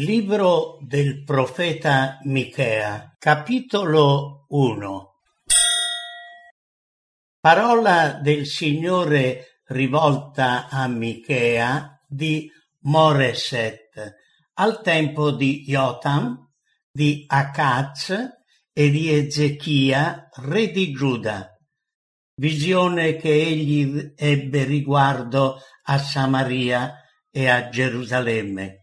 Libro del profeta Michea, capitolo 1. Parola del Signore rivolta a Michea di Moreset, al tempo di Jotam, di Acaz e di Ezechia, re di Giuda. Visione che egli ebbe riguardo a Samaria e a Gerusalemme.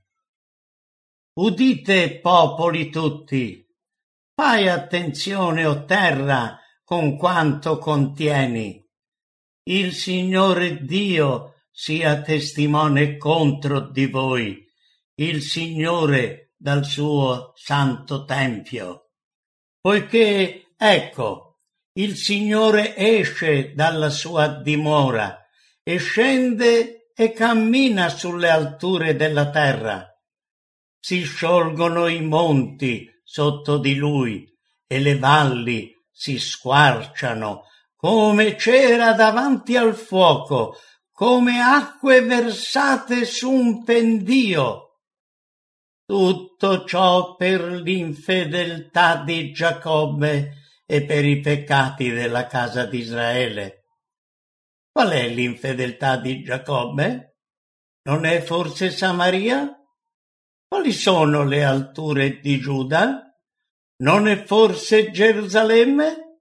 Udite, popoli tutti, fai attenzione, o terra, con quanto contieni. Il Signore Dio sia testimone contro di voi, il Signore dal suo santo tempio. Poiché, ecco, il Signore esce dalla sua dimora e scende e cammina sulle alture della terra. Si sciolgono i monti sotto di lui e le valli si squarciano come cera davanti al fuoco, come acque versate su un pendio. Tutto ciò per l'infedeltà di Giacobbe e per i peccati della casa di Israele. Qual è l'infedeltà di Giacobbe? Non è forse Samaria? Quali sono le alture di Giuda? Non è forse Gerusalemme?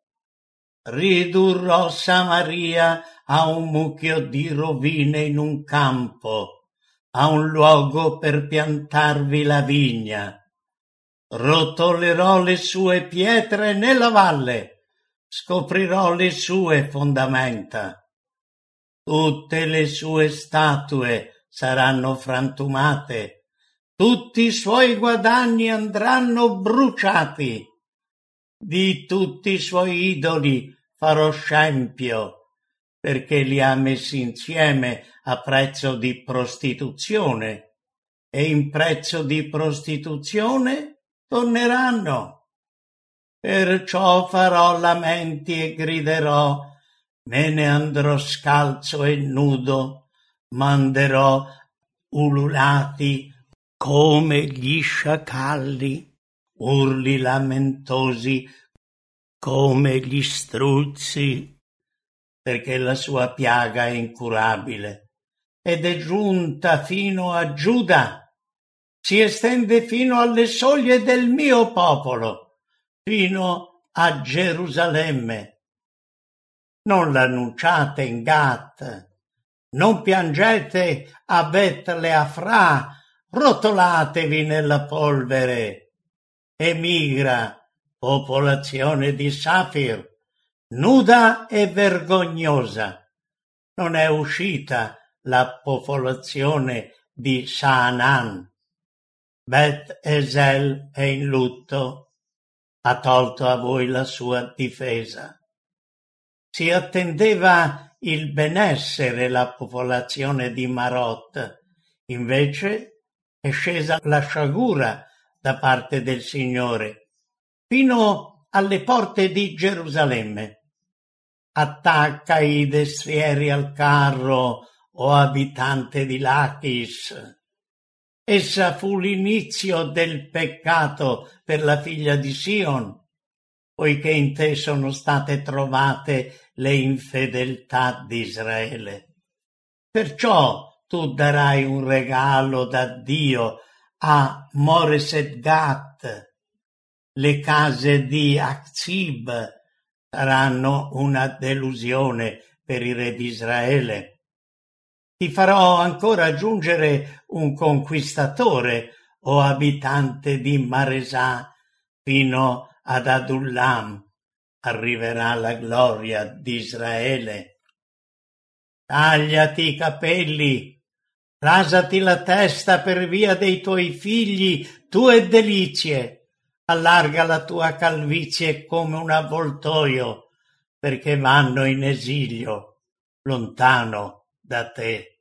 Ridurrò Samaria a un mucchio di rovine in un campo, a un luogo per piantarvi la vigna. Rotolerò le sue pietre nella valle, scoprirò le sue fondamenta. Tutte le sue statue saranno frantumate, tutti i suoi guadagni andranno bruciati. Di tutti i suoi idoli farò scempio, perché li ha messi insieme a prezzo di prostituzione, e in prezzo di prostituzione torneranno. Perciò farò lamenti e griderò, me ne andrò scalzo e nudo, manderò ululati come gli sciacalli, urli lamentosi come gli struzzi, perché la sua piaga è incurabile ed è giunta fino a Giuda, si estende fino alle soglie del mio popolo, fino a Gerusalemme. Non l'annunciate in Gat, non piangete a Bet-Leafra, rotolatevi nella polvere. Emigra, popolazione di Safir, nuda e vergognosa. Non è uscita la popolazione di Saanan. Bet-Esel è in lutto, ha tolto a voi la sua difesa. Si attendeva il benessere la popolazione di Marot, invece è scesa la sciagura da parte del Signore, fino alle porte di Gerusalemme. Attacca i destrieri al carro, o abitante di Lachis. Essa fu l'inizio del peccato per la figlia di Sion, poiché in te sono state trovate le infedeltà di Israele. Perciò tu darai un regalo da Dio a Moreset Gat. Le case di Achzib saranno una delusione per i re di Israele. Ti farò ancora giungere un conquistatore, o abitante di Maresà, fino ad Adullam. Arriverà la gloria di Israele. Tagliati i capelli, rasati la testa per via dei tuoi figli, tue delizie. Allarga la tua calvizie come un avvoltoio, perché vanno in esilio, lontano da te.